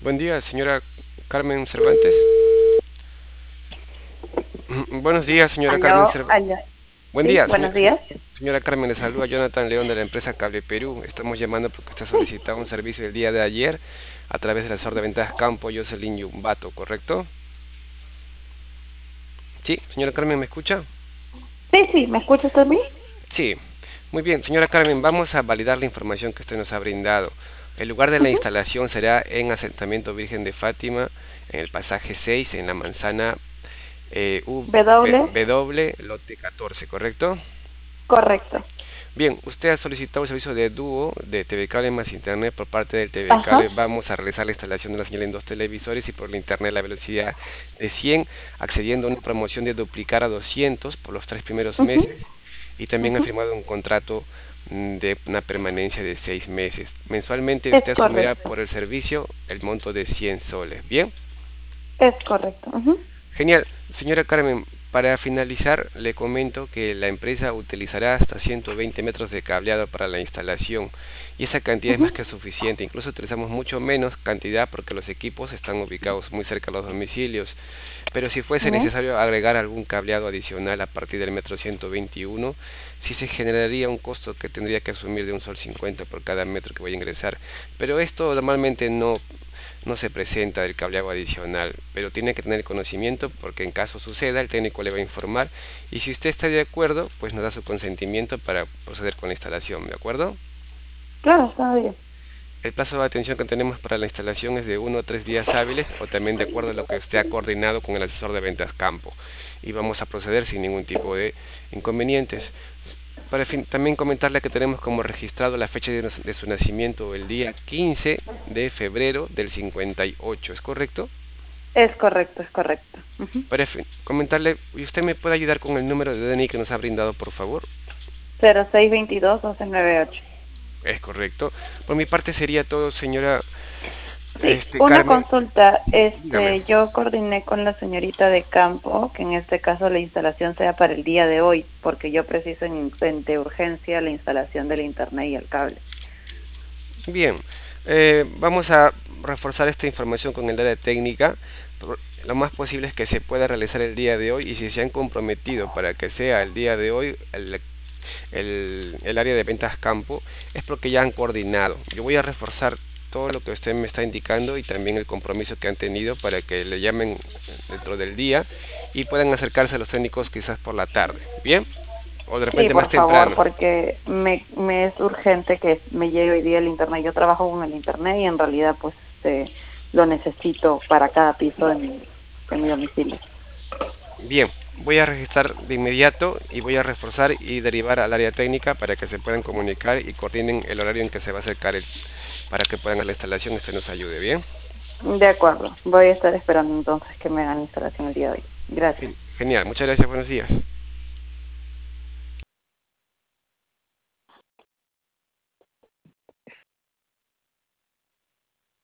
Buen día, señora Carmen Cervantes. Buenos días, señora Carmen Aló, Cervantes. aló. Buen Sí, día, buenos días. señora Carmen. Le saluda Jonathan León de la empresa Cable Perú. Estamos llamando porque usted Sí, solicitaba un servicio el día de ayer a través del asesor de ventas Campo Jocelyn Yumbato, ¿correcto? Sí, señora Carmen, ¿me escucha? sí, ¿me escucha usted a mí? Sí. Muy bien, señora Carmen, vamos a validar la información que usted nos ha brindado. El lugar de la Ujú. instalación será en Asentamiento Virgen de Fátima, en el pasaje 6, en la manzana W, W, lote 14, ¿correcto? correcto. Bien, usted ha solicitado el servicio de dúo de TV Cable más Internet por parte del TV Ajá, Cable. Vamos a realizar la instalación de la señal en dos televisores y por la Internet a la velocidad de 100, accediendo a una promoción de duplicar a 200 por los tres primeros ujú, meses y también ha ujú. firmado un contrato de una permanencia de 6 meses. Mensualmente Es usted asumirá correcto, por el servicio el monto de 100 soles. Bien. es correcto. Ujú, Genial. Señora Carmen, para finalizar, le comento que la empresa utilizará hasta 120 metros de cableado para la instalación y esa cantidad es ujú, más que suficiente. Incluso utilizamos mucho menos cantidad porque los equipos están ubicados muy cerca de los domicilios. Pero si fuese bien. necesario agregar algún cableado adicional a partir del metro 121, sí se generaría un costo que tendría que asumir de un sol 50 por cada metro que voy a ingresar. Pero esto normalmente no se presenta el cableado adicional, pero tiene que tener conocimiento porque en caso suceda el técnico le va a informar y si usted está de acuerdo, pues nos da su consentimiento para proceder con la instalación, ¿de acuerdo? Claro, está bien. El plazo de atención que tenemos para la instalación es de 1 a 3 días hábiles o también de acuerdo a lo que usted ha coordinado con el asesor de ventas campo y vamos a proceder sin ningún tipo de inconvenientes. También comentarle que tenemos como registrado la fecha de su nacimiento el día 15 de febrero del 58, ¿es correcto? Es correcto, es correcto. Ujú. Comentarle, ¿y usted me puede ayudar con el número de DNI que nos ha brindado, por favor? 0622-1198. Es correcto. Por mi parte sería todo, señora Sí, una Carmen. consulta. Dígame. Yo coordiné con la señorita de campo que en este caso la instalación sea para el día de hoy, porque yo preciso de urgencia la instalación del internet y el cable. Bien, vamos a reforzar esta información con el área técnica. Lo más posible es que se pueda realizar el día de hoy y si se han comprometido para que sea el día de hoy el área de ventas campo es porque ya han coordinado. Yo voy a reforzar todo lo que usted me está indicando y también el compromiso que han tenido para que le llamen dentro del día y puedan acercarse a los técnicos quizás por la tarde. Bien, o de Sí, repente más por favor, temprano. porque me es urgente que me llegue hoy día el internet. Yo trabajo con el internet y en realidad pues lo necesito para cada piso de mi domicilio. Bien, voy a registrar de inmediato y voy a reforzar y derivar al área técnica para que se puedan comunicar y coordinen el horario en que se va a acercar para que puedan a la instalación y usted nos ayude, ¿bien? De acuerdo, voy a estar esperando entonces que me hagan la instalación el día de hoy. Gracias. Genial, muchas gracias, buenos días.